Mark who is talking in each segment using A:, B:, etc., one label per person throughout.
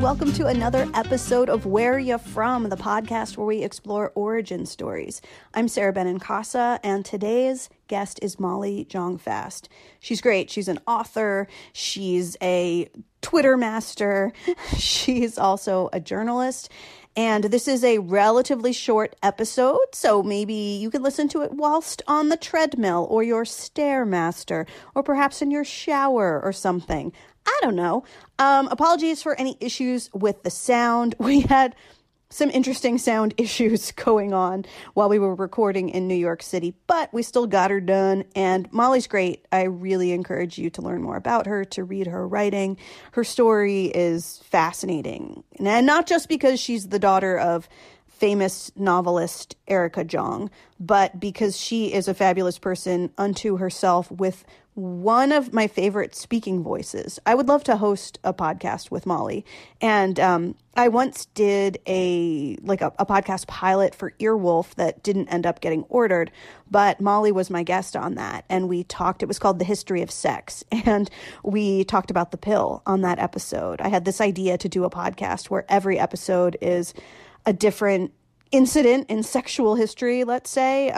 A: welcome to another episode of Where Ya From, the podcast where we explore origin stories. I'm Sarah Benincasa, and today's guest is Molly Jong-Fast. She's great. She's an author. She's a Twitter master. She's also a journalist. And this is a relatively short episode, so maybe you can listen to it whilst on the treadmill or your Stairmaster, or perhaps in your shower or something. I don't know. Apologies for any issues with the sound. We had some interesting sound issues going on while we were recording in New York City, but we still got her done, and Molly's great. I really encourage you to learn more about her, to read her writing. Her story is fascinating, and not just because she's the daughter of famous novelist Erica Jong, but because she is a fabulous person unto herself with one of my favorite speaking voices. I would love to host a podcast with Molly. And I once did a podcast pilot for Earwolf that didn't end up getting ordered, but Molly was my guest on that. And we talked, it was called The History of Sex. And we talked about the pill on that episode. I had this idea to do a podcast where every episode is a different incident in sexual history, let's say.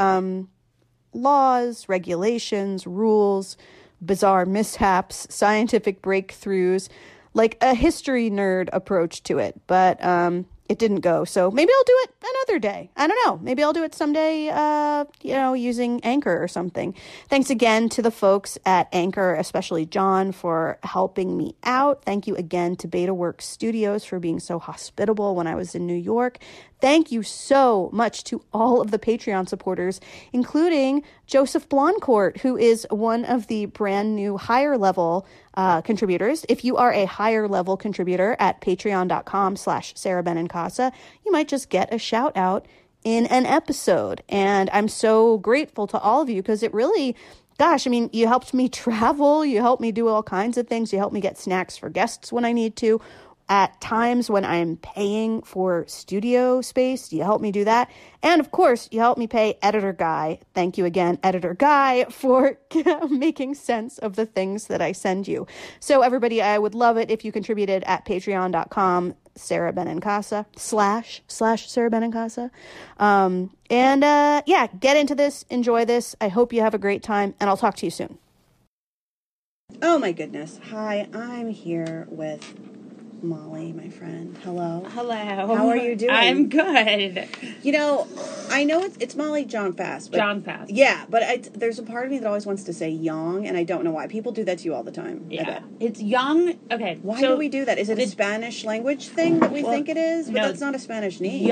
A: Laws, regulations, rules, bizarre mishaps, scientific breakthroughs, like a history nerd approach to it. But it didn't go. So maybe I'll do it another day. I don't know. Maybe I'll do it someday, using Anchor or something. Thanks again to the folks at Anchor, especially John, for helping me out. Thank you again to BetaWorks Studios for being so hospitable when I was in New York. Thank you so much to all of the Patreon supporters, including Joseph Bloncourt, who is one of the brand new higher level contributors. If you are a higher level contributor at patreon.com/Sarah Benincasa, you might just get a shout out in an episode. And I'm so grateful to all of you because it really, you helped me travel. You helped me do all kinds of things. You helped me get snacks for guests when I need to. At times when I'm paying for studio space, you help me do that. And of course, you help me pay Editor Guy. Thank you again, Editor Guy, for making sense of the things that I send you. So everybody, I would love it if you contributed at patreon.com, Sarah Benincasa, / Sarah Benincasa. Get into this, enjoy this. I hope you have a great time, and I'll talk to you soon. Oh my goodness. Hi, I'm here with Molly, my friend. Hello.
B: Hello.
A: How are you doing?
B: I'm good.
A: You know, I know it's Molly Jong-Fast.
B: Jong-Fast.
A: Yeah, but there's a part of me that always wants to say Young, and I don't know why. People do that to you all the time.
B: Yeah. It's Young. Okay.
A: Why do we do that? Is it a Spanish language thing that we think it is? But that's not a Spanish name.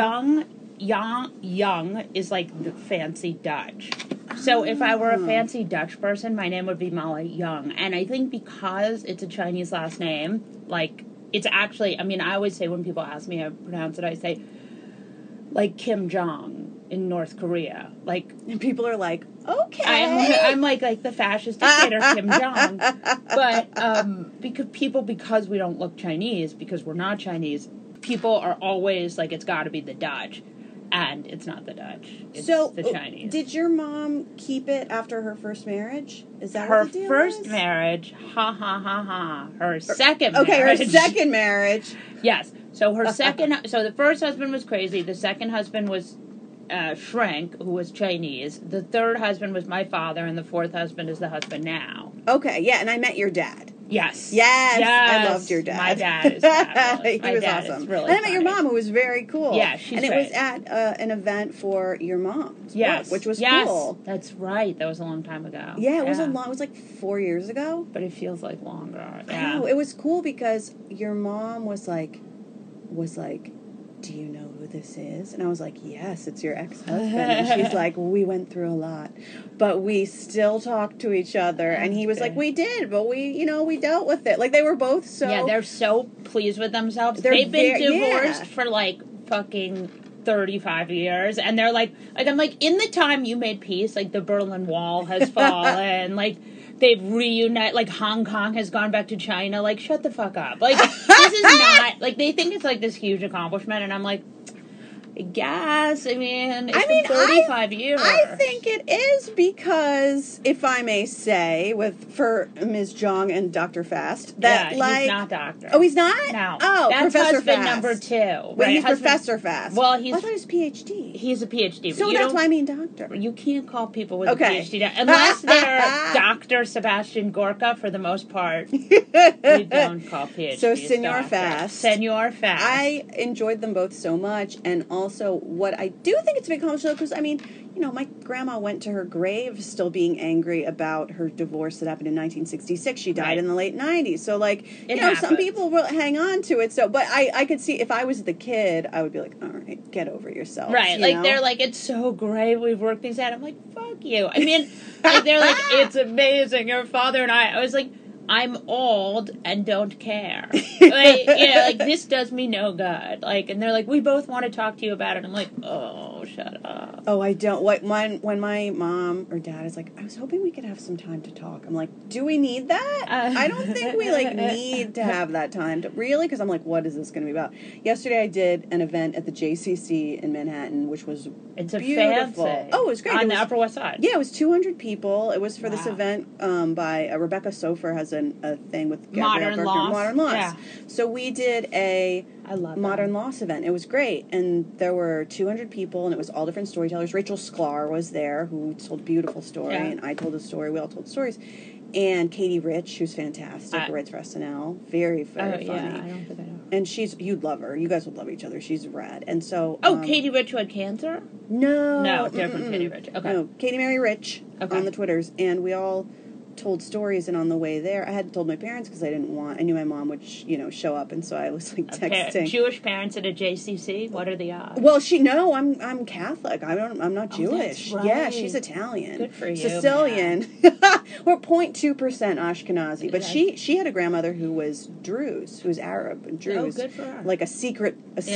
B: Young is like the fancy Dutch. So if I were a fancy Dutch person, my name would be Molly Young. And I think because it's a Chinese last name, it's actually, I always say when people ask me how to pronounce it, I say, like Kim Jong in North Korea. And
A: people are like, okay.
B: I'm like the fascist dictator Kim Jong. But because we don't look Chinese, because we're not Chinese, people are always like, it's got to be the Dutch. And it's not the Dutch. It's the Chinese.
A: Did your mom keep it after her first marriage? Is that
B: her
A: what the deal
B: first
A: is?
B: marriage? Ha ha ha ha. Her second marriage.
A: Okay, her second marriage.
B: Yes. So her second. So the first husband was crazy. The second husband was Shrank, who was Chinese. The third husband was my father, and the fourth husband is the husband now.
A: Okay. Yeah, and I met your dad.
B: Yes.
A: I loved your dad.
B: My dad is fabulous.
A: He was awesome.
B: Really
A: and I met your mom, who was very cool.
B: Yeah, she's
A: And it
B: great.
A: was at an event for your mom's
B: book,
A: which was
B: cool. That's right. That was a long time ago.
A: Yeah, it was it was like 4 years ago.
B: But it feels like longer. Yeah.
A: I know. It was cool because your mom was like, do you know who this is? And I was like, yes, it's your ex-husband. And she's like, we went through a lot, but we still talk to each other. And he was like, we did, but we dealt with it. Like, they were both so...
B: Yeah, they're so pleased with themselves. They've been divorced for, fucking 35 years. And they're like, I'm like, in the time you made peace, the Berlin Wall has fallen, they've reunited, Hong Kong has gone back to China, shut the fuck up. This is not, they think it's, this huge accomplishment, and I'm like, I guess. I mean, it's been 35 years.
A: I think it is because, if I may say, for Ms. Jong and Dr. Fast, that
B: he's not Doctor.
A: Oh, he's not?
B: No.
A: Oh,
B: that's
A: Professor
B: husband
A: Fast.
B: number 2.
A: But
B: right?
A: he's Professor Fast.
B: Well,
A: I thought he was PhD.
B: He's a PhD.
A: So that's why I mean doctor.
B: You can't call people with a PhD unless they're Dr. Sebastian Gorka. For the most part, we don't call PhDs.
A: So Senor Fast.
B: Senor Fast.
A: I enjoyed them both so much, and also what I do think it's a big comedy show, because, I mean, you know, my grandma went to her grave still being angry about her divorce that happened in 1966. She died in the late 90s. So, like, some people will hang on to it. So, but I could see, if I was the kid, I would be like, all right, get over yourself.
B: Right.
A: You know?
B: They're like, it's so great. We've worked things out. I'm like, fuck you. I mean, they're like, it's amazing. Your father and I was like, I'm old and don't care. This does me no good. And they're like, we both want to talk to you about it. I'm like, oh, shut up.
A: Oh, I don't. When my mom or dad is like, I was hoping we could have some time to talk. I'm like, do we need that? I don't think we need to have that time. Really? Because I'm like, what is this going to be about? Yesterday I did an event at the JCC in Manhattan, which was beautiful.
B: Fancy.
A: Oh, it was great.
B: On the Upper West Side.
A: Yeah, it was 200 people. It was for this event by Rebecca Sofer has a thing with Gabrielle Berger, Modern Loss.
B: Yeah.
A: So we did a Modern Loss event. It was great, and there were 200 people, and it was all different storytellers. Rachel Sklar was there, who told a beautiful story, and I told a story. We all told stories. And Katie Rich, who's fantastic, who writes for SNL. Very, very funny.
B: Yeah, I don't think I know.
A: And you'd love her. You guys would love each other. She's rad. And so...
B: Katie Rich who had cancer?
A: No.
B: Different Katie Rich. Okay.
A: No, Katie Mary Rich on the Twitters. And we all told stories, and on the way there, I had told my parents because I knew my mom would, show up, and so I was texting.
B: Jewish parents at a JCC. What are the odds?
A: Well, I'm Catholic. I'm not Jewish.
B: That's right.
A: Yeah, she's Italian.
B: Good for you.
A: Sicilian. We're 0.2% Ashkenazi, but she had a grandmother who was Druze, who was Arab and Druze.
B: Oh, good for her.
A: Like a secret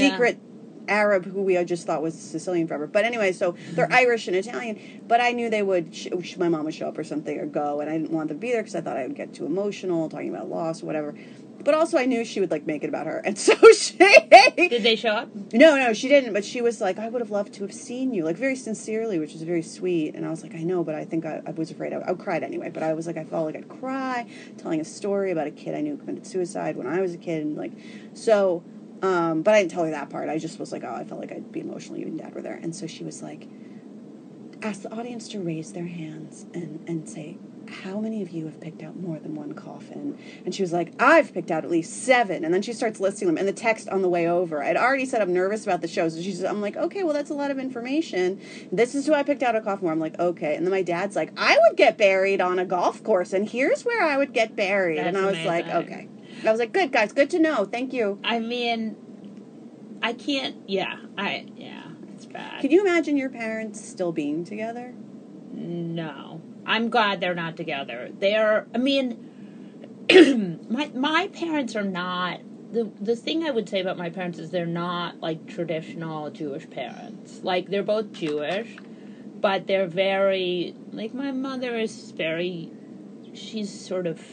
A: Arab who we just thought was Sicilian forever. But anyway, so they're Irish and Italian. But I knew they would, my mom would show up or something or go, and I didn't want them to be there because I thought I would get too emotional talking about loss or whatever. But also I knew she would make it about her. And so
B: Did they show up?
A: No, she didn't. But she was like, I would have loved to have seen you, very sincerely, which was very sweet. And I was like, I know, but I think I was afraid I cried anyway. But I was like, I felt like I'd cry, telling a story about a kid I knew committed suicide when I was a kid. And so... but I didn't tell her that part. I just was like, I felt like I'd be emotional. You and Dad were there. And so she was like, ask the audience to raise their hands and say, how many of you have picked out more than one coffin? And she was like, I've picked out at least 7. And then she starts listing them. And the text on the way over, I'd already said I'm nervous about the show. So I'm like, okay, well, that's a lot of information. This is who I picked out a coffin for. I'm like, okay. And then my dad's like, I would get buried on a golf course. And here's where I would get buried.
B: That's
A: and I was
B: amazing.
A: like, okay. I was like, good, guys. Good to know. Thank you.
B: I mean, I can't... it's bad.
A: Can you imagine your parents still being together?
B: No. I'm glad they're not together. My parents are not... The thing I would say about my parents is they're not, traditional Jewish parents. They're both Jewish, but they're very... my mother is very... She's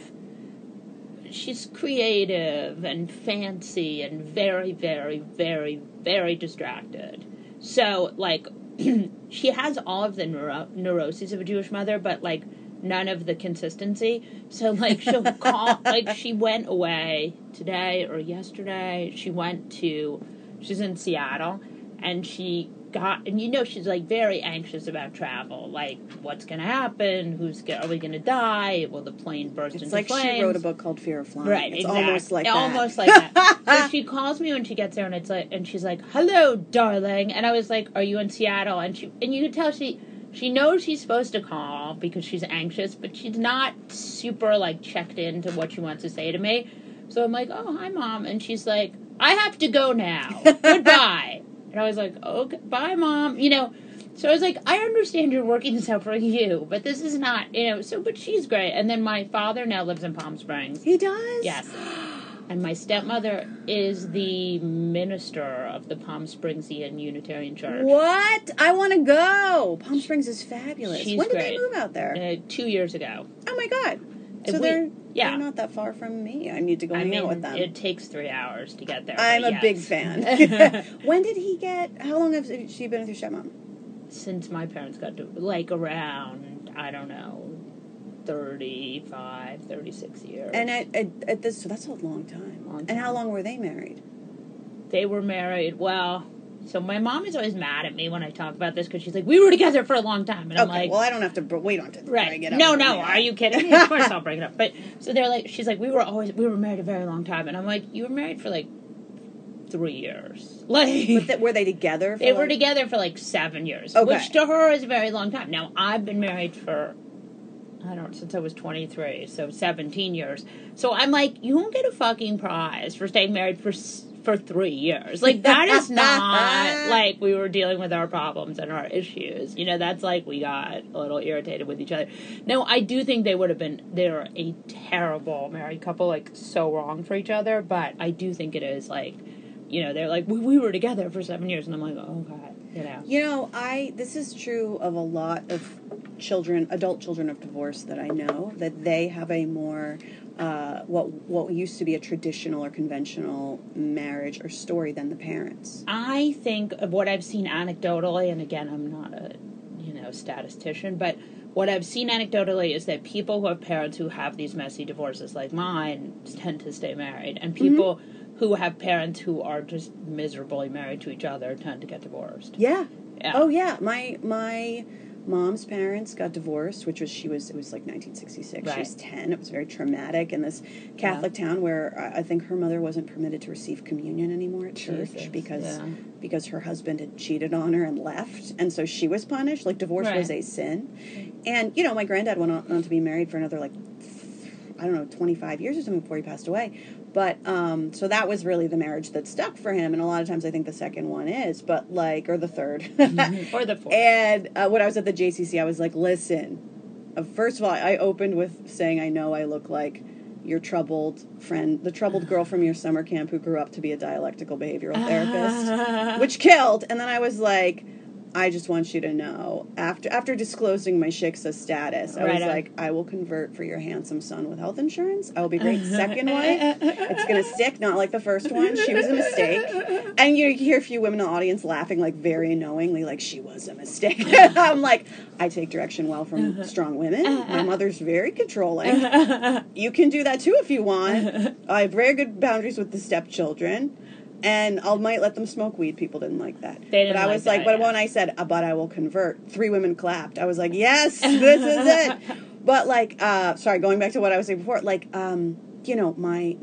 B: she's creative and fancy and very, very, very, very distracted. So, she has all of the neuroses of a Jewish mother, but, none of the consistency. So, she'll call, she went away today or yesterday. She's in Seattle, and she's very anxious about travel. What's going to happen? Are we going to die? Will the plane burst into flames? It's like
A: she wrote a book called Fear of Flying.
B: Right,
A: it's
B: exactly.
A: Almost like that.
B: Almost like that. So she calls me when she gets there, and she's like, hello, darling. And I was like, are you in Seattle? And you can tell she knows she's supposed to call because she's anxious, but she's not super, checked into what she wants to say to me. So I'm like, oh, hi, Mom. And she's like, I have to go now. Goodbye. And I was like, okay, bye, Mom. So I was like, I understand you're working this out for you, but this is not, but she's great. And then my father now lives in Palm Springs.
A: He does?
B: Yes. And my stepmother is the minister of the Palm Springsian Unitarian Church.
A: What? I want to go. Palm Springs is fabulous.
B: She's
A: when did
B: great.
A: they move out there?
B: 2 years ago.
A: Oh, my God. So they're
B: Yeah.
A: They're not that far from me. I need to go hang out with them.
B: It takes 3 hours to get there.
A: I'm a big fan. When did he how long has she been with your stepmom?
B: Since my parents got to, like, around, I don't know, 35, 36 years.
A: And at this, so that's a long time. And how long were they married?
B: They were married, well, so my mom is always mad at me when I talk about this because she's like, we were together for a long time. And I'm like,
A: well, I don't have to, we don't have to bring it up.
B: No, are you kidding me? Of course I'll bring it up. But, so they're like, she's like, we were married a very long time. And I'm like, you were married for, like, 3 years. Like,
A: but were they together?
B: They were together for, like, 7 years. Okay. Which to her is a very long time. Now, I've been married for, since I was 23, so 17 years. So I'm like, you don't get a fucking prize for staying married for 3 years. Like, that is not, like, we were dealing with our problems and our issues. You know, that's like we got a little irritated with each other. No, I do think they're a terrible married couple, like, so wrong for each other, but I do think it is, like, you know, they're like, we were together for 7 years, and I'm like, oh, God, you know.
A: You know, this is true of a lot of adult children of divorce that I know, that they have a more, what used to be a traditional or conventional marriage or story than the parents.
B: I think of what I've seen anecdotally, and again, I'm not a, statistician, but what I've seen anecdotally is that people who have parents who have these messy divorces like mine tend to stay married, and people who have parents who are just miserably married to each other tend to get divorced.
A: Yeah. Oh, yeah. My mom's parents got divorced, it was like 1966. Right. She was 10. It was very traumatic in this Catholic town where I think her mother wasn't permitted to receive communion anymore at church because her husband had cheated on her and left. And so she was punished. Like, divorce was a sin. And, my granddad went on to be married for another, 25 years or something before he passed away. But, so that was really the marriage that stuck for him. And a lot of times I think the second one is, but or the third.
B: Or the fourth.
A: And when I was at the JCC, I was like, listen, first of all, I opened with saying, I know I look like your troubled friend, the troubled girl from your summer camp who grew up to be a dialectical behavioral therapist, which killed. And then I was like, I just want you to know, after disclosing my Shiksa status, I was like, I will convert for your handsome son with health insurance. I will be great second wife. It's going to stick, not like the first one. She was a mistake. And you hear a few women in the audience laughing, like, very knowingly, like, she was a mistake. I'm like, I take direction well from strong women. My mother's very controlling. You can do that, too, if you want. I have very good boundaries with the stepchildren. And I might let them smoke weed. People didn't like that. But I was like, when I said, but I will convert, 3 women clapped. I was like, yes, this is it. But going back to what I was saying before, my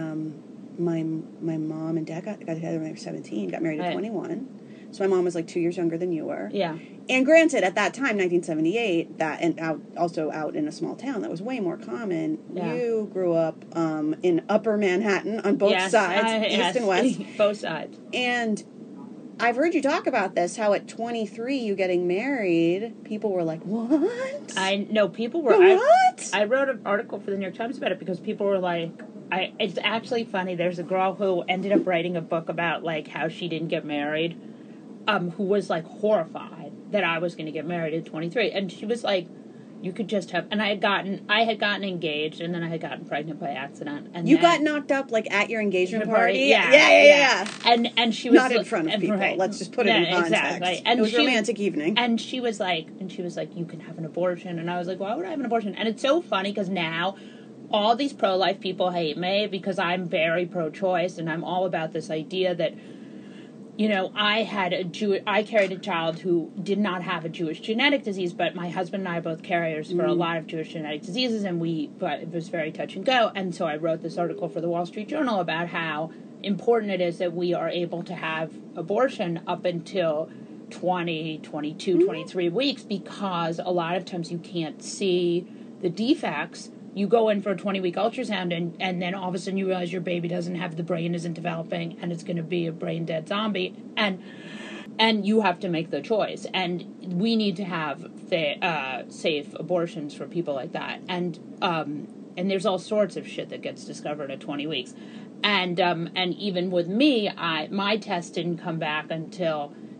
A: mom and dad got together when they were 17, got married at 21. So my mom was 2 years younger than you were.
B: Yeah.
A: And granted, at that time, 1978, out in a small town, that was way more common. Yeah. You grew up in Upper Manhattan on both sides, east and west.
B: Both sides.
A: And I've heard you talk about this, how at 23, you getting married, people were like, what?
B: People were...
A: What?
B: I wrote an article for the New York Times about it because people were like... it's actually funny. There's a girl who ended up writing a book about, how she didn't get married. Who was, horrified that I was going to get married at 23. And she was like, you could just have... And I had gotten engaged, and then I had gotten pregnant by accident. And
A: you got knocked up, at your engagement party?
B: Yeah. And she was...
A: Not in front of people. Right. Let's just put it in context.
B: Exactly. And
A: it was a romantic evening.
B: And she was like, you can have an abortion. And I was like, why would I have an abortion? And it's so funny, because now... all these pro-life people hate me because I'm very pro-choice, and I'm all about this idea that... I carried a child who did not have a Jewish genetic disease, but my husband and I are both carriers for a lot of Jewish genetic diseases, but it was very touch and go. And so I wrote this article for the Wall Street Journal about how important it is that we are able to have abortion up until 20, 22, 23 weeks, because a lot of times you can't see the defects. You go in for a 20-week ultrasound, and then all of a sudden you realize your baby the brain isn't developing, and it's going to be a brain-dead zombie, and you have to make the choice. And we need to have safe abortions for people like that. And there's all sorts of shit that gets discovered at 20 weeks. And even with me, my test didn't come back until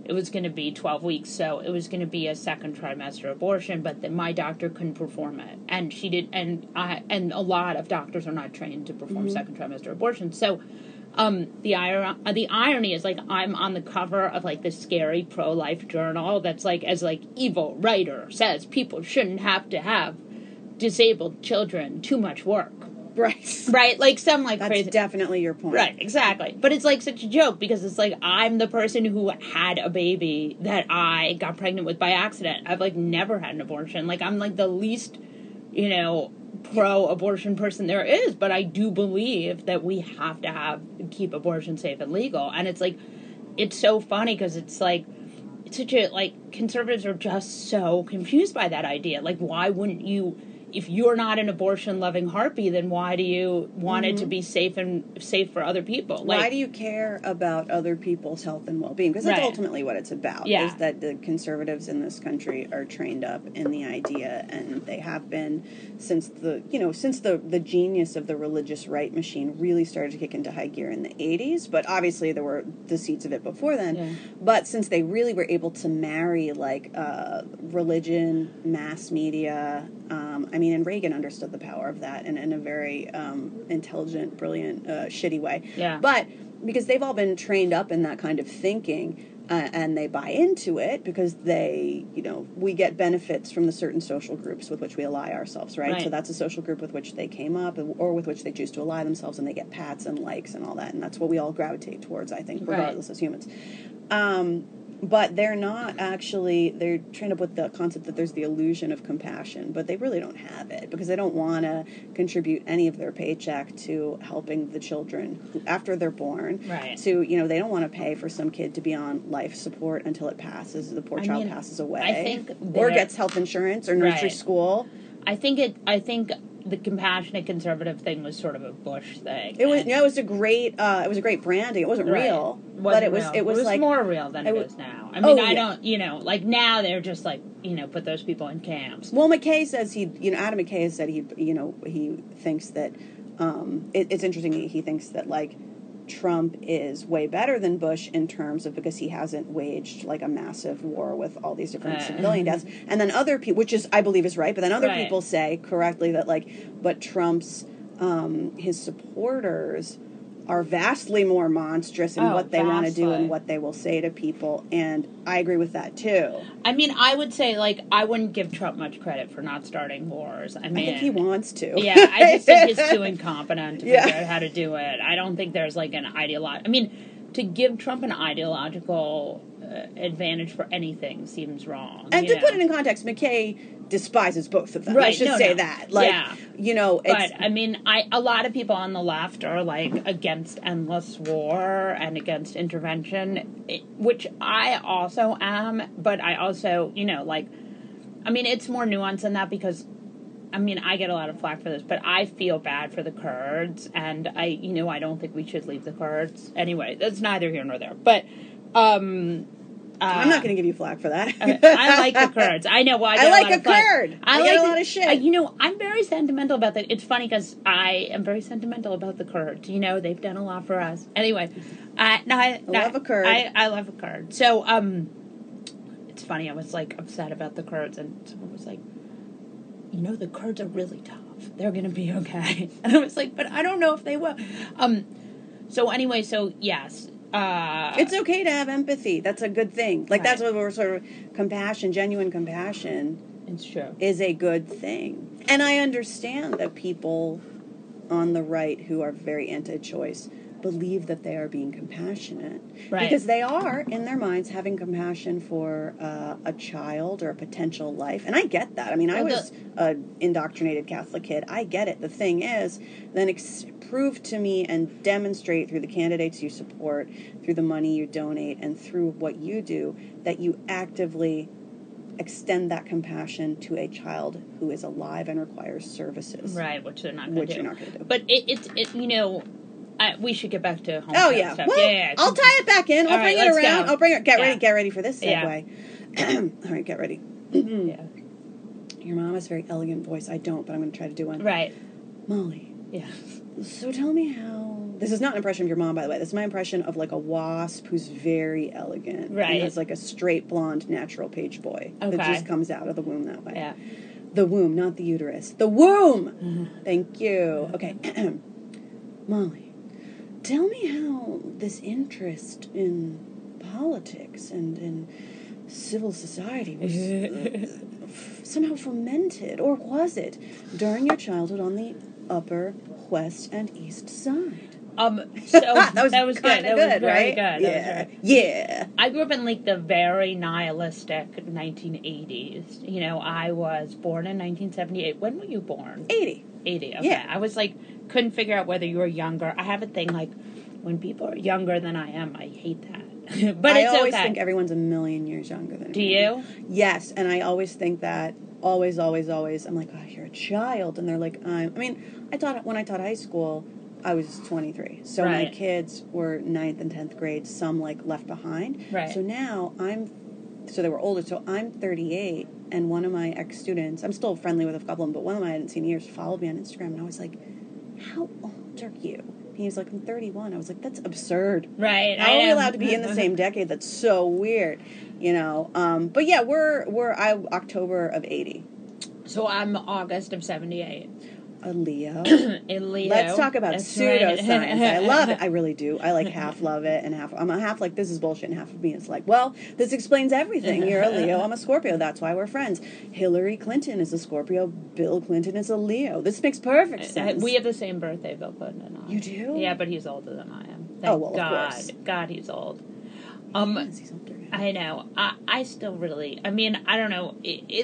B: it was going to be 12 weeks, so it was going to be a second trimester abortion, but then my doctor couldn't perform it, and she did, and a lot of doctors are not trained to perform second trimester abortions. So, the irony is, like, I'm on the cover of, like, this scary pro-life journal that's, like, as, like, evil writer says people shouldn't have to have disabled children, too much work. Right? Like, some, like,
A: That's
B: crazy...
A: That's definitely your point.
B: Right, exactly. But it's, like, such a joke, because it's, like, I'm the person who had a baby that I got pregnant with by accident. I've, like, never had an abortion. Like, I'm, like, the least, you know, pro-abortion person there is, but I do believe that we have to keep abortion safe and legal. And it's, like, it's so funny, because it's, like, it's such a, like, conservatives are just so confused by that idea. Like, why wouldn't you... If you're not an abortion-loving harpy, then why do you want it to be safe for other people? Like,
A: why do you care about other people's health and well-being? Because that's ultimately what it's about.
B: Yeah.
A: Is that the conservatives in this country are trained up in the idea, and they have been since the genius of the religious right machine really started to kick into high gear in the 80s. But obviously there were the seeds of it before then.
B: Yeah.
A: But since they really were able to marry like religion, mass media. I mean, and Reagan understood the power of that in a very intelligent, brilliant, shitty way.
B: Yeah.
A: But because they've all been trained up in that kind of thinking, and they buy into it because we get benefits from the certain social groups with which we ally ourselves, right? So that's a social group with which they came up or with which they choose to ally themselves, and they get pats and likes and all that. And that's what we all gravitate towards, I think, regardless as humans. But they're not actually, they're trained up with the concept that there's the illusion of compassion, but they really don't have it because they don't want to contribute any of their paycheck to helping the children who, after they're born.
B: Right.
A: To, they don't want to pay for some kid to be on life support until it passes, the poor child passes away.
B: I think
A: or gets health insurance or nursery school.
B: I think the compassionate conservative thing was sort of a Bush thing.
A: It was a great branding. It wasn't real, but it was like
B: more real than it is now. I mean, I don't, like now they're just like, put those people in camps.
A: Well, McKay says Adam McKay has said he thinks that it's interesting. He thinks that like Trump is way better than Bush in terms of because he hasn't waged like a massive war with all these different civilian deaths. And then other people, which is I believe is right, but then other people say correctly that but Trump's his supporters are vastly more monstrous in what they want to do and what they will say to people, and I agree with that too.
B: I mean, I would say I wouldn't give Trump much credit for not starting wars. I mean,
A: I think he wants to.
B: Yeah, I just think he's too incompetent to figure out how to do it. I don't think there's like an I mean, to give Trump an ideological advantage for anything seems wrong.
A: And to put it in context, McKay despises both of them. Right. I should say that.
B: But I mean, a lot of people on the left are like against endless war and against intervention, which I also am. But I also, I mean, it's more nuanced than that because, I mean, I get a lot of flack for this, but I feel bad for the Kurds, and I don't think we should leave the Kurds. Anyway, that's neither here nor there. But
A: I'm not going to give you flack for that.
B: I like the Kurds. I know. Well, I like a
A: Kurd. I get a lot of shit.
B: I'm very sentimental about that. It's funny because I am very sentimental about the Kurds. They've done a lot for us. Anyway, I
A: love a Kurd.
B: I love a Kurd. So, it's funny. I was like upset about the Kurds, and someone was like, the Kurds are really tough. They're going to be okay. And I was like, but I don't know if they will. So anyway, yes.
A: It's okay to have empathy. That's a good thing. That's what we're sort of compassion, genuine compassion.
B: It's true.
A: Is a good thing. And I understand that people on the right who are very anti-choice believe that they are being compassionate. Right. Because they are, in their minds, having compassion for a child or a potential life. And I get that. I mean, I was an indoctrinated Catholic kid. I get it. The thing is, then prove to me and demonstrate through the candidates you support, through the money you donate, and through what you do, that you actively extend that compassion to a child who is alive and requires services.
B: Right, which they're not going to do.
A: Which you're not going to do.
B: But we should get back to home stuff.
A: Well,
B: yeah.
A: I'll tie it back in. I'll bring it around.
B: Go.
A: I'll bring it. Get ready for this segue. Yeah. All right, get ready.
B: Yeah.
A: Your mom has a very elegant voice. I don't, but I'm going to try to do one.
B: Right.
A: Molly.
B: Yeah.
A: So tell me how this is not an impression of your mom, by the way. This is my impression of like a wasp who's very elegant.
B: Right.
A: And has like a straight blonde natural page boy that
B: Okay.
A: just comes out of the womb that way.
B: Yeah.
A: The womb, not the uterus. The womb! Thank you. Okay. Molly, tell me how this interest in politics and in civil society was somehow fomented, or was it, during your childhood on the Upper West and East Side?
B: So
A: that was
B: good. That was
A: very
B: good.
A: right?
B: That
A: Yeah.
B: was
A: Yeah.
B: I grew up in like the very nihilistic 1980s. You know, I was born in 1978. When were you born?
A: 80.
B: 80. Okay.
A: Yeah.
B: I was like, couldn't figure out whether you were younger. I have a thing like, when people are younger than I am, I hate that. But
A: I
B: it's
A: always
B: okay.
A: think everyone's a million years younger than me.
B: Do you?
A: Yes, and I always think that. Always. I'm like, oh, you're a child. And they're like, when I taught high school, I was 23. So my
B: Right.
A: kids were 9th and 10th grade, some like left behind.
B: Right.
A: So now so they were older. So I'm 38, and one of my ex-students, I'm still friendly with a couple of them, but one of them I hadn't seen in years, followed me on Instagram, and I was like, how old are you? He was like, I'm 31. I was like, that's absurd.
B: Right.
A: How are we allowed to be in the same decade? That's so weird, you know. But yeah, we're October of 80.
B: So I'm August of 78.
A: A Leo.
B: In Leo.
A: Let's talk about
B: That's
A: pseudoscience.
B: right.
A: I love it. I really do. I like half love it and I'm a half like this is bullshit, and half of me is like, well, this explains everything. You're a Leo, I'm a Scorpio. That's why we're friends. Hillary Clinton is a Scorpio. Bill Clinton is a Leo. This makes perfect sense.
B: We have the same birthday, Bill Clinton and I.
A: You do?
B: Yeah, but he's older than I am. Thank
A: Oh, well, of
B: God.
A: course.
B: God, he's old.
A: Yes, he's older now.
B: I know. I still really. I mean, I don't know.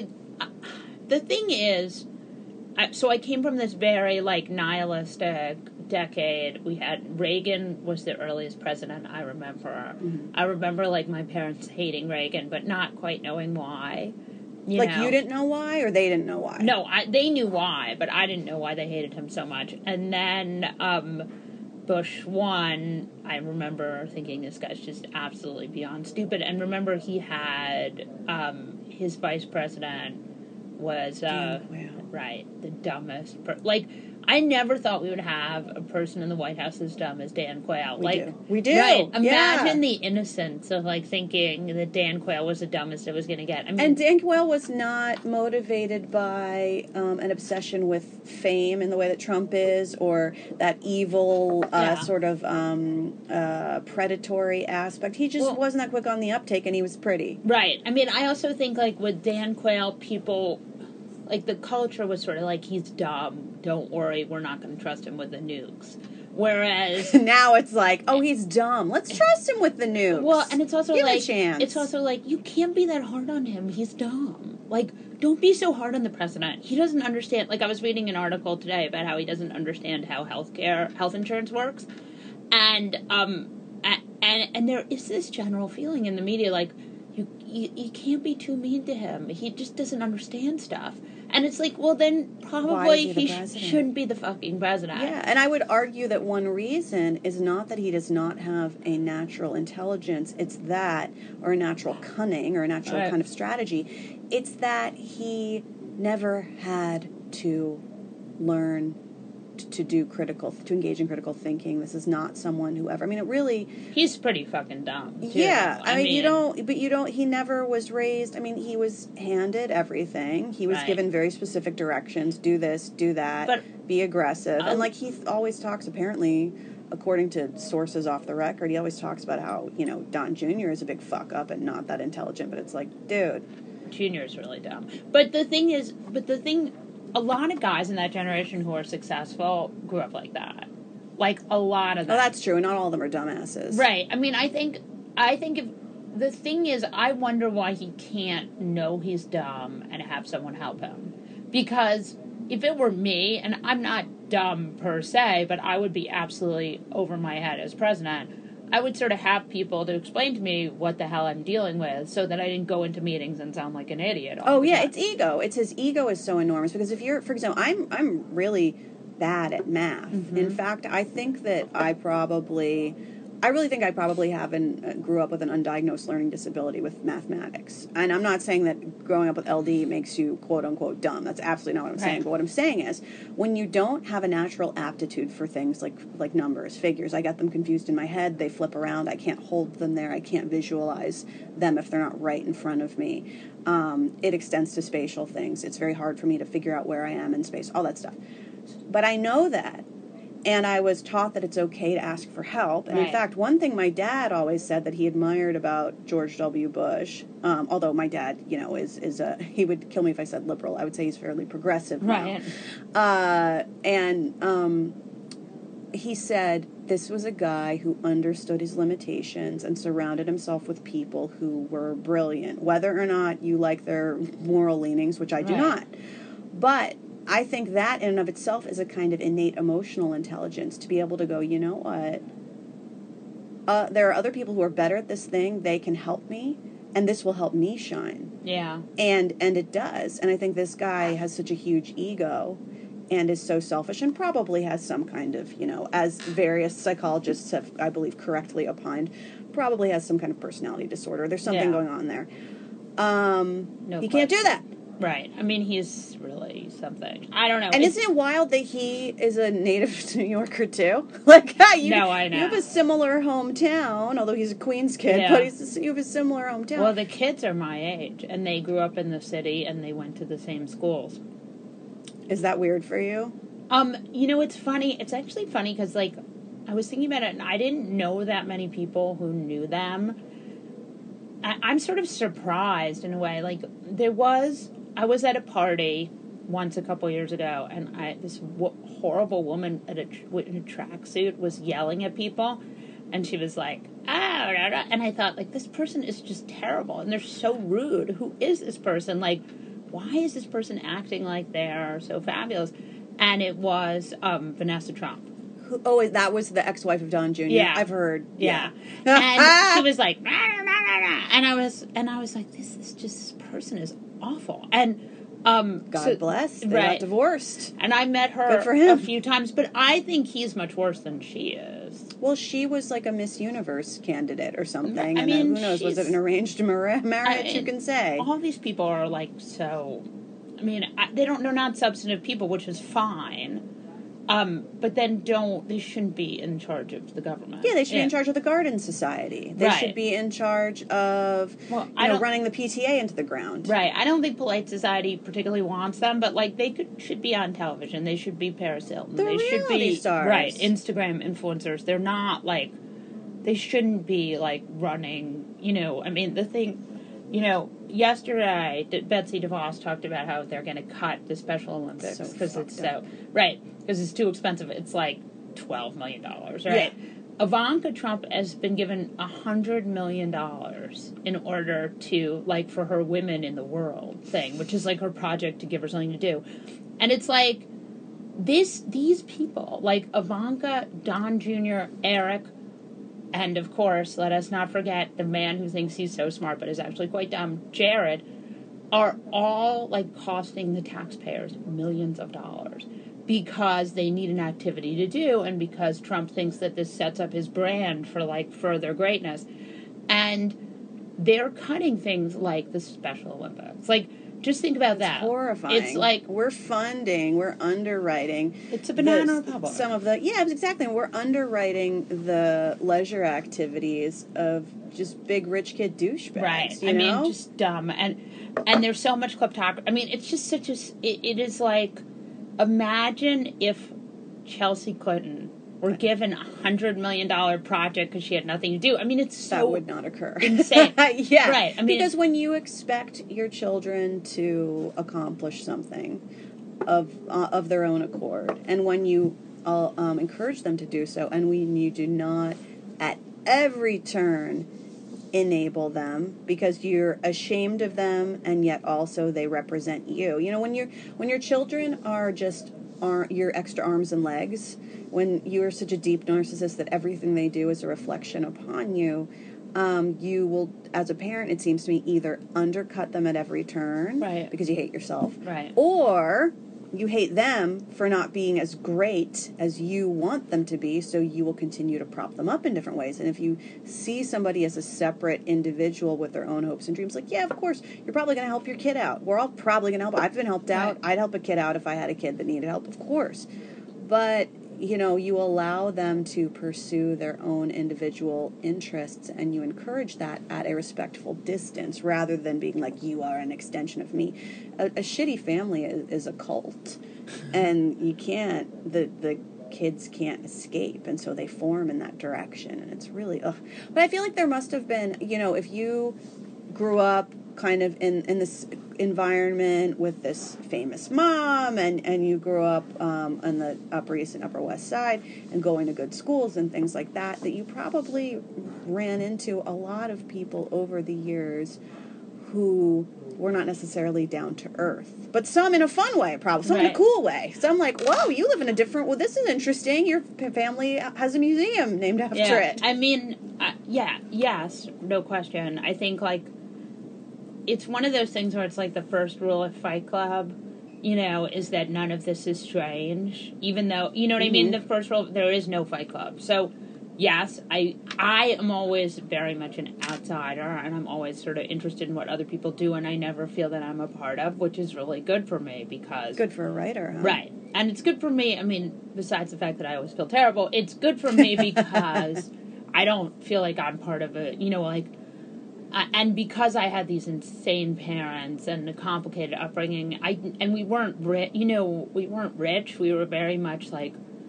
B: The thing is, so I came from this very like nihilistic decade. We had Reagan was the earliest president I remember.
A: Mm-hmm.
B: I remember like my parents hating Reagan, but not quite knowing why. You
A: didn't know why, or they didn't know why?
B: No, they knew why, but I didn't know why they hated him so much. And then Bush won. I remember thinking this guy's just absolutely beyond stupid. And remember, he had his vice president was right, the dumbest. I never thought we would have a person in the White House as dumb as Dan Quayle.
A: We do.
B: Right. Imagine
A: Yeah.
B: the innocence of thinking that Dan Quayle was the dumbest it was going to get. I mean,
A: And Dan Quayle was not motivated by an obsession with fame in the way that Trump is, or that evil sort of predatory aspect. He just wasn't that quick on the uptake, and he was pretty.
B: Right. I mean, I also think with Dan Quayle, people the culture was sort of he's dumb. Don't worry, we're not going to trust him with the nukes. Whereas
A: now it's oh, he's dumb. Let's trust him with the nukes.
B: Well, and it's also
A: Give him a chance.
B: It's also you can't be that hard on him. He's dumb. Don't be so hard on the president. He doesn't understand. I was reading an article today about how he doesn't understand how health insurance works, and there is this general feeling in the media you can't be too mean to him. He just doesn't understand stuff. And it's well, then probably he shouldn't be the fucking president.
A: Yeah, and I would argue that one reason is not that he does not have a natural intelligence. It's that, or a natural cunning, or a natural kind of strategy. It's that he never had to learn to engage in critical thinking. This is not someone who ever,
B: he's pretty fucking dumb, too.
A: Yeah, he never was raised, he was handed everything. He was given very specific directions, do this, do that, be aggressive. And he always talks, apparently, according to sources off the record, he always talks about how, Don Jr. is a big fuck up and not that intelligent, but it's dude.
B: Junior's really dumb. But the thing, a lot of guys in that generation who are successful grew up like that. A lot of them.
A: Oh, that's true. Not all of them are dumbasses.
B: Right. I think if the thing is, I wonder why he can't know he's dumb and have someone help him. Because if it were me, and I'm not dumb per se, but I would be absolutely over my head as president, I would sort of have people to explain to me what the hell I'm dealing with so that I didn't go into meetings and sound like an idiot.
A: Oh, yeah, it's ego. It's his ego is so enormous. Because if you're, for example, I'm really bad at math. Mm-hmm. In fact, I think that I I really think I probably grew up with an undiagnosed learning disability with mathematics. And I'm not saying that growing up with LD makes you quote-unquote dumb. That's absolutely not what I'm saying. But what I'm saying is, when you don't have a natural aptitude for things like numbers, figures, I get them confused in my head, they flip around, I can't hold them there, I can't visualize them if they're not right in front of me. It extends to spatial things. It's very hard for me to figure out where I am in space, all that stuff. But I know that. And I was taught that it's okay to ask for help. And in fact, one thing my dad always said that he admired about George W. Bush, although my dad, he would kill me if I said liberal. I would say he's fairly progressive now. He said this was a guy who understood his limitations and surrounded himself with people who were brilliant, whether or not you like their moral leanings, which I do not. But I think that in and of itself is a kind of innate emotional intelligence to be able to go, you know what? There are other people who are better at this thing. They can help me, and this will help me shine.
B: Yeah.
A: And it does. And I think this guy has such a huge ego and is so selfish and probably has some kind of, as various psychologists have, I believe, correctly opined, probably has some kind of personality disorder. There's something going on there. He can't do that.
B: Right. I mean, he's really something. I don't know.
A: And isn't it wild that he is a native New Yorker, too?
B: No, I know.
A: You have a similar hometown, although he's a Queens kid, but you have a similar hometown.
B: Well, the kids are my age, and they grew up in the city, and they went to the same schools.
A: Is that weird for you?
B: It's funny. It's actually funny, because, I was thinking about it, and I didn't know that many people who knew them. I'm sort of surprised, in a way. I was at a party once a couple years ago, and this horrible woman in a tracksuit was yelling at people, and she was like, and I thought, this person is just terrible, and they're so rude. Who is this person? Why is this person acting like they're so fabulous? And it was Vanessa Trump.
A: That was the ex-wife of Don Jr.?
B: Yeah.
A: I've heard.
B: Yeah. And she was like, and I was like, this person is awful. And
A: God bless. They got divorced.
B: And I met her a few times, but I think he's much worse than she is.
A: Well, she was like a Miss Universe candidate or something.
B: I mean,
A: who knows? Was it an arranged marriage? You can say.
B: All these people are so. I mean, they're not substantive people, which is fine. But then they shouldn't be in charge of the government.
A: Yeah, they should be in charge of the Garden Society. They should be in charge of, running the PTA into the ground.
B: Right. I don't think Polite Society particularly wants them, but, they should be on television. They should be Paris Hilton.
A: They're reality stars.
B: Right. Instagram influencers. They're not, they shouldn't be, running, the thing, yesterday, Betsy DeVos talked about how they're going to cut the Special Olympics because it's because it's too expensive. It's $12 million, right? Yeah. Ivanka Trump has been given $100 million in order to, for her Women in the World thing, which is, her project to give her something to do. And it's these people, Ivanka, Don Jr., Eric, and, of course, let us not forget the man who thinks he's so smart but is actually quite dumb, Jared, are all, costing the taxpayers millions of dollars because they need an activity to do and because Trump thinks that this sets up his brand for, further greatness. And they're cutting things like the Special Olympics. Just think about that.
A: It's horrifying. It's we're funding, we're underwriting.
B: It's a banana republic.
A: Some of the, exactly. We're underwriting the leisure activities of just big rich kid douchebags.
B: Right.
A: You know?
B: Just dumb. And there's so much kleptocracy. I mean, it's just such a, it is imagine if Chelsea Clinton were given $100 million project because she had nothing to do. I mean, it's so...
A: That would not occur.
B: Insane.
A: Yeah.
B: Right.
A: Because when you expect your children to accomplish something of their own accord, and when you encourage them to do so, and when you do not at every turn enable them because you're ashamed of them, and yet also they represent you. When your children are your extra arms and legs, when you are such a deep narcissist that everything they do is a reflection upon you, you will, as a parent, it seems to me, either undercut them at every turn
B: right.
A: because you hate yourself,
B: right.
A: or you hate them for not being as great as you want them to be, so you will continue to prop them up in different ways. And if you see somebody as a separate individual with their own hopes and dreams, like, yeah, of course, you're probably going to help your kid out. We're all probably going to help. I've been helped out.
B: Right.
A: I'd help a kid out if I had a kid that needed help, of course. But, you know, you allow them to pursue their own individual interests, and you encourage that at a respectful distance rather than being like, you are an extension of me. A shitty family is a cult, and you can't, the kids can't escape, and so they form in that direction, and it's really, ugh. But I feel like there must have been, you know, if you grew up kind of in this environment with this famous mom, and you grew up on the Upper East and Upper West Side and going to good schools and things like that, that you probably ran into a lot of people over the years who were not necessarily down to earth, but some in a fun way, probably some in a cool way. Some like, whoa, you live in a different. Well, this is interesting. Your family has a museum named after it.
B: I mean, yes, no question. I think like it's one of those things where it's like the first rule of Fight Club, you know, is that none of this is strange, even though, you know what I mean. The first rule, there is no Fight Club. So yes, I am always very much an outsider, and I'm always sort of interested in what other people do, and I never feel that I'm a part of, which is really good for me because...
A: Good for a writer, huh?
B: Right. And it's good for me, I mean, besides the fact that I always feel terrible, it's good for me because I don't feel like I'm part of it, you know, like... and because I had these insane parents and a complicated upbringing, and we weren't rich, you know, we weren't rich, we were very much like...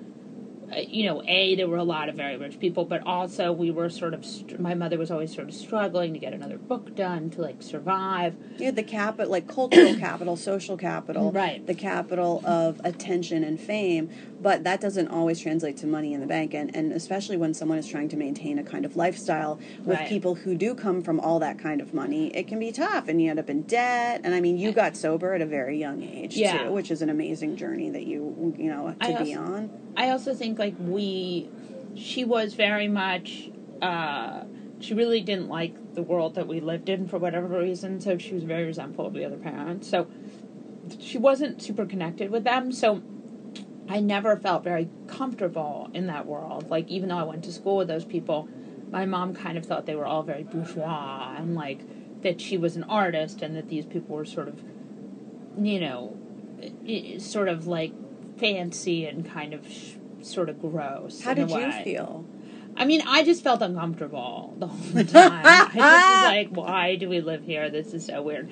B: you know, there were a lot of very rich people, but also we were sort of, my mother was always sort of struggling to get another book done, to, like, survive.
A: You had the capital, like, cultural capital, social capital.
B: Right.
A: The capital of attention and fame, but that doesn't always translate to money in the bank, and especially when someone is trying to maintain a kind of lifestyle with people who do come from all that kind of money, it can be tough, and you end up in debt, and I mean, you got sober at a very young age, too, which is an amazing journey that you know, to be on.
B: I also think, like, she was very much, she really didn't like the world that we lived in for whatever reason, so she was very resentful of the other parents, so she wasn't super connected with them, so I never felt very comfortable in that world. Like, even though I went to school with those people, my mom kind of thought they were all very bourgeois, and, like, that she was an artist, and that these people were sort of, you know, sort of, like, fancy and kind of sort of gross.
A: How did you feel?
B: I mean, I just felt uncomfortable the whole time. I just was like, why do we live here? This is so weird.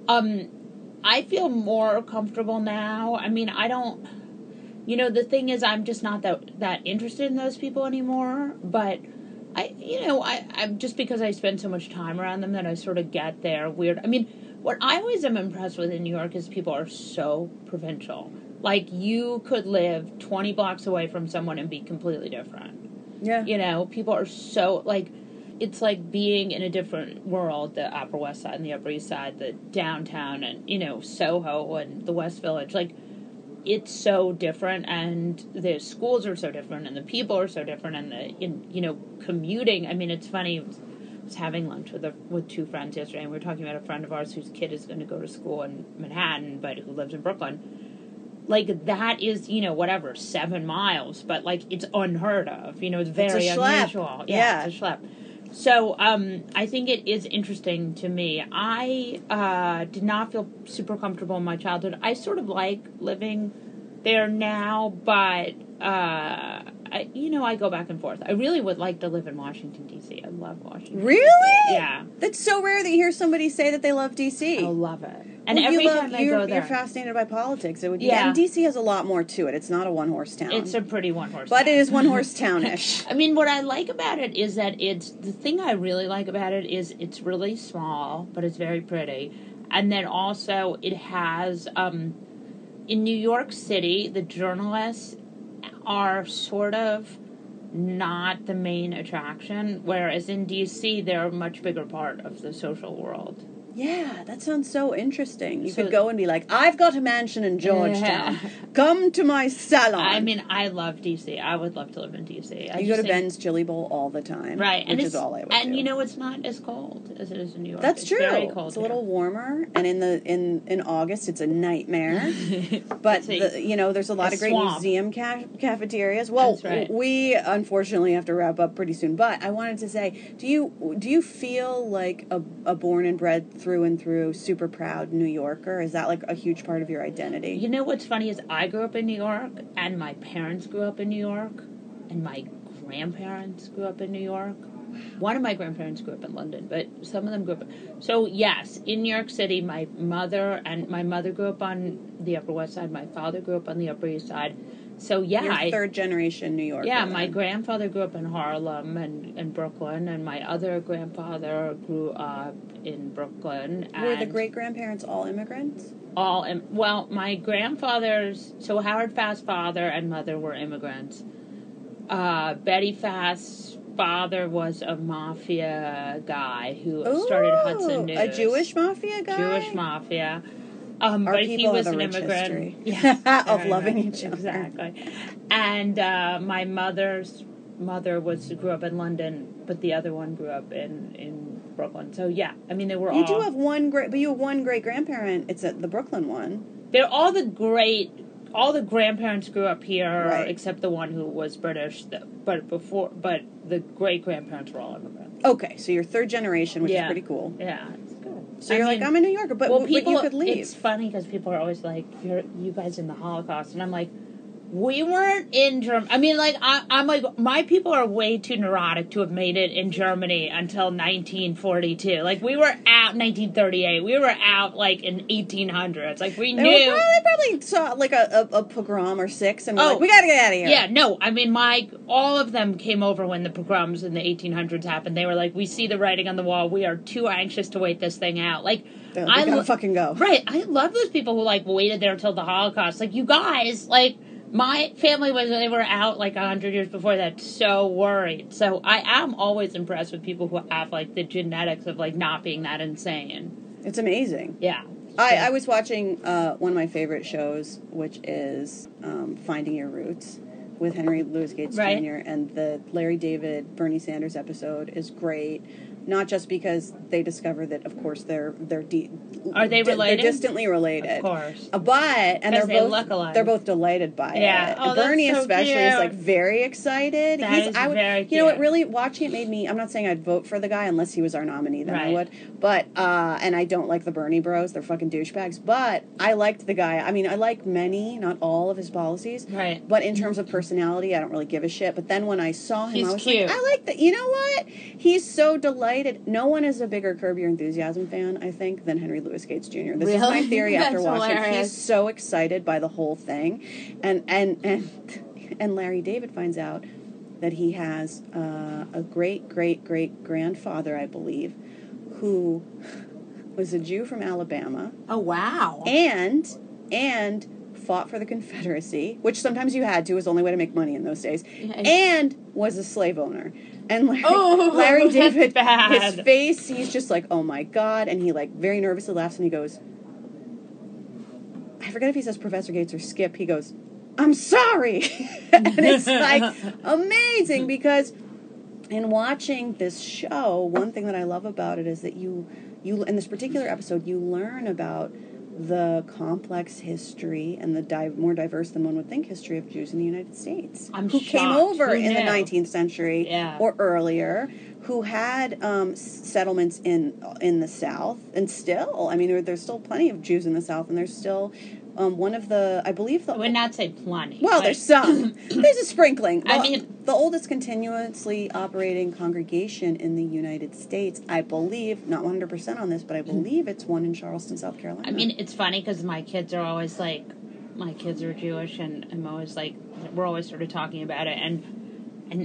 B: I feel more comfortable now. I mean, I don't... You know, the thing is, I'm just not that interested in those people anymore. But, I'm just because I spend so much time around them that I sort of get their weird... I mean, what I always am impressed with in New York is people are so provincial. Like, you could live 20 blocks away from someone and be completely different.
A: Yeah.
B: You know, people are so, like, it's like being in a different world, the Upper West Side and the Upper East Side, the downtown and, you know, Soho and the West Village. Like, it's so different, and the schools are so different, and the people are so different, and commuting. I mean, it's funny, I was having lunch with two friends yesterday, and we were talking about a friend of ours whose kid is going to go to school in Manhattan, but who lives in Brooklyn. Like, that is, 7 miles, but, like, it's unheard of. You know, it's very unusual.
A: Yeah,
B: it's a schlep. So, I think it is interesting to me. I did not feel super comfortable in my childhood. I sort of like living there now, but, I go back and forth. I really would like to live in Washington, D.C. I love Washington,
A: Really?
B: D.C. Yeah.
A: That's so rare that you hear somebody say that they love D.C.
B: I love it. And every time I go there...
A: You're fascinated by politics. It would be, and D.C. has a lot more to it. It's not a one-horse town.
B: It's a pretty one-horse
A: town. But it is one-horse townish.
B: I mean, what I like about it is that the thing I really like about it is it's really small, but it's very pretty. And then also it has, in New York City, the journalists are sort of not the main attraction, whereas in D.C. they're a much bigger part of the social world.
A: Yeah, that sounds so interesting. You
B: So-
A: could go and be like, I've got a mansion in Georgetown.
B: Yeah.
A: Come to my salon.
B: I mean, I love DC. I would love to live in DC.
A: You go to Ben's Chili Bowl all the time.
B: Right.
A: Which is all I would do.
B: And, you know, it's not as cold as it is in New York.
A: That's
B: it's
A: true.
B: Very cold
A: It's a
B: here.
A: little warmer, and in August it's a nightmare. But there's a lot of great
B: swamp.
A: museum cafeterias. Well,
B: That's right.
A: we unfortunately have to wrap up pretty soon. But I wanted to say, do you feel like a born and bred through and through, super proud New Yorker? Is that like a huge part of your identity?
B: You know what's funny is I grew up in New York, and my parents grew up in New York, and my grandparents grew up in New York. One of my grandparents grew up in London, but some of them grew up. So yes, in New York City, my mother grew up on the Upper West Side. My father grew up on the Upper East Side. So yeah,
A: You're third generation New Yorker.
B: Yeah,
A: then.
B: my grandfather grew up in Harlem and Brooklyn, and my other grandfather grew up in Brooklyn.
A: Were the
B: and
A: great grandparents all immigrants?
B: My grandfather's, so Howard Fast's father and mother were immigrants. Betty Fast's father was a mafia guy who started Hudson News.
A: A Jewish mafia guy?
B: Jewish mafia.
A: Our
B: But he
A: people
B: was
A: have a
B: an
A: rich
B: immigrant.
A: history of
B: Very
A: loving
B: much.
A: each other.
B: Exactly. And my mother's mother grew up in London, but the other one grew up in Brooklyn. So yeah, I mean they were all.
A: You do have one great grandparent. It's the Brooklyn one.
B: They're all the grandparents grew up here,
A: Right.
B: except the one who was British. But the great grandparents were all immigrants.
A: Okay, so you're third generation, which is
B: Yeah.
A: pretty cool.
B: Yeah, it's good.
A: So you're like, I'm a New Yorker, but you could leave.
B: It's funny because people are always like, you guys in the Holocaust," and I'm like, we weren't in Germany. I mean, like, I'm like, my people are way too neurotic to have made it in Germany until 1942. Like, we were out 1938. We were out, like, in 1800s. Like, we knew.
A: They probably saw, like, a pogrom or six, and were like, we gotta get out of here.
B: Yeah, no, I mean, all of them came over when the pogroms in the 1800s happened. They were like, we see the writing on the wall. We are too anxious to wait this thing out. Like,
A: We gotta fucking go.
B: Right. I love those people who, like, waited there until the Holocaust. Like, you guys, like, my family they were out, like, 100 years before that, so worried. So I am always impressed with people who have, like, the genetics of, like, not being that insane.
A: It's amazing.
B: Yeah.
A: I was watching one of my favorite shows, which is Finding Your Roots with Henry Louis Gates
B: Right.
A: Jr. And the Larry David, Bernie Sanders episode is great. Not just because they discover that, of course, are they
B: related?
A: They're distantly related,
B: Of course.
A: But
B: They look alike.
A: they're both delighted by
B: Yeah.
A: it.
B: Oh,
A: And Bernie
B: that's so
A: especially
B: cute.
A: is like very excited.
B: That is very
A: You know what?
B: cute.
A: Really, watching it made me. I'm not saying I'd vote for the guy unless he was our nominee. Then I
B: Right.
A: would. But and I don't like the Bernie Bros. They're fucking douchebags. But I liked the guy. I mean, I like many, not all of his policies.
B: Right.
A: But in terms of personality, I don't really give a shit. But then when I saw him,
B: He's
A: I was
B: cute.
A: like, I like that. You know what? He's so delighted. No one is a bigger Curb Your Enthusiasm fan, I think, than Henry Louis Gates Jr. This is my
B: Really?
A: theory after
B: That's
A: watching.
B: hilarious.
A: He's so excited by the whole thing, and Larry David finds out that he has a great grandfather, I believe, who was a Jew from Alabama,
B: Oh, wow.
A: and fought for the Confederacy, which sometimes you had to, was the only way to make money in those days, and was a slave owner. And Larry
B: that's
A: David,
B: bad.
A: his face, he's just like, oh my God, and he like very nervously laughs and he goes, I forget if he says Professor Gates or Skip, he goes, I'm sorry. And it's like amazing because in watching this show, one thing that I love about it is that you in this particular episode, you learn about the complex history and the more diverse than one would think history of Jews in the United States. Who came
B: shocked.
A: over
B: Who
A: in the
B: knew?
A: 19th century
B: Yeah.
A: or earlier, who had settlements in the South, and still, I mean, there's still plenty of Jews in the South, and there's still one of the, I believe the...
B: I would not say plenty.
A: Well,
B: but-
A: there's some. There's a sprinkling.
B: I
A: Well,
B: mean-
A: the oldest continuously operating congregation in the United States, I believe, not 100% on this, but I believe it's one in Charleston, South Carolina.
B: I mean, it's funny because my kids are always like, my kids are Jewish, and I'm always like, we're always sort of talking about it, and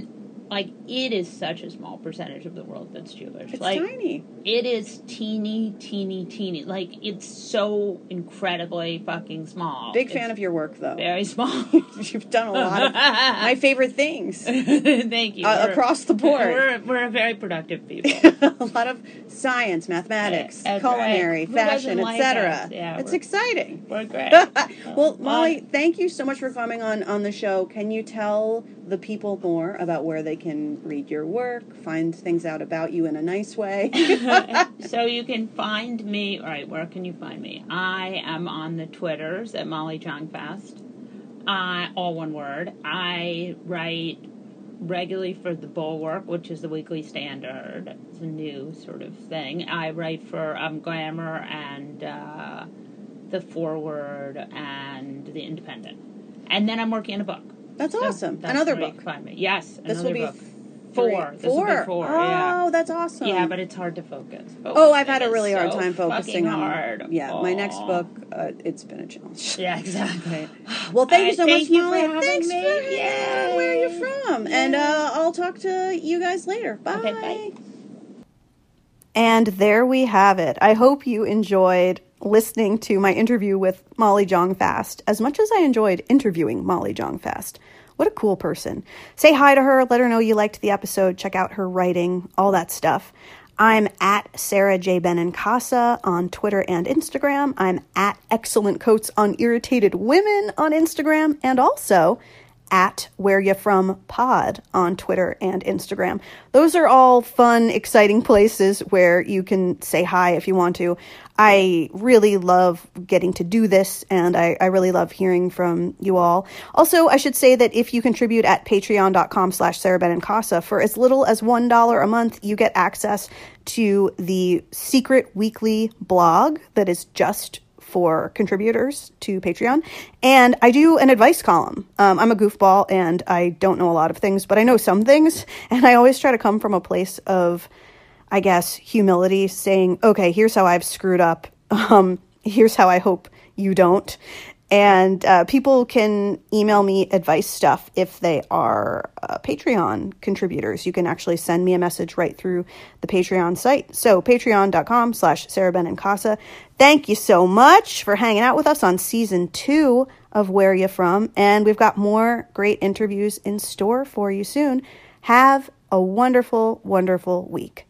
B: like, it is such a small percentage of the world that's Jewish.
A: It's
B: like,
A: tiny.
B: It is teeny, teeny, teeny. Like, it's so incredibly fucking small.
A: Big fan of your work, though.
B: Very small.
A: You've done a lot of my favorite things.
B: Thank you.
A: Across the board.
B: We're a very productive people.
A: A lot of science, mathematics,
B: That's
A: culinary,
B: right.
A: fashion,
B: Like
A: etc.
B: yeah,
A: it's exciting.
B: We're great.
A: Well, Molly, thank you so much for coming on the show. Can you tell the people more about where they can read your work, find things out about you in a nice way?
B: So you can find me, all right, where can you find me? I am on the Twitters at Molly Jong-Fast. All one word. I write regularly for The Bulwark, which is the Weekly Standard. It's a new sort of thing. I write for Glamour and The Forward and The Independent. And then I'm working on a book.
A: That's awesome.
B: That's
A: Another
B: where you
A: book.
B: can find me. Yes,
A: This
B: another
A: will be
B: book. Four. This will be four.
A: Oh,
B: Yeah.
A: that's awesome.
B: Yeah, but it's hard to focus.
A: Oh, I've had
B: It
A: a
B: is
A: really hard
B: so
A: time focusing
B: fucking
A: on.
B: hard.
A: Yeah, my next
B: Aw.
A: book, it's been a challenge.
B: Yeah, exactly.
A: Well, thank you so much,
B: Thank you
A: Molly.
B: for having
A: Thanks
B: me.
A: for hanging out. Where are you from?
B: Yay.
A: And I'll talk to you guys later. Bye.
B: Okay, bye.
A: And there we have it. I hope you enjoyed listening to my interview with Molly Jong-Fast as much as I enjoyed interviewing Molly Jong-Fast. What a cool person. Say hi to her. Let her know you liked the episode. Check out her writing, all that stuff. I'm at Sarah J. Benincasa on Twitter and Instagram. I'm at Excellent Coats on Irritated Women on Instagram. And also at Where Ya From Pod on Twitter and Instagram. Those are all fun, exciting places where you can say hi if you want to. I really love getting to do this, and I really love hearing from you all. Also, I should say that if you contribute at patreon.com/Sarah Benincasa for as little as $1 a month, you get access to the secret weekly blog that is just for contributors to Patreon. And I do an advice column. I'm a goofball and I don't know a lot of things, but I know some things. And I always try to come from a place of, I guess, humility, saying, okay, here's how I've screwed up. Here's how I hope you don't. And people can email me advice stuff if they are Patreon contributors. You can actually send me a message right through the Patreon site. So patreon.com/Sarah Benincasa. Thank you so much for hanging out with us on season 2 of Where Ya From. And we've got more great interviews in store for you soon. Have a wonderful, wonderful week.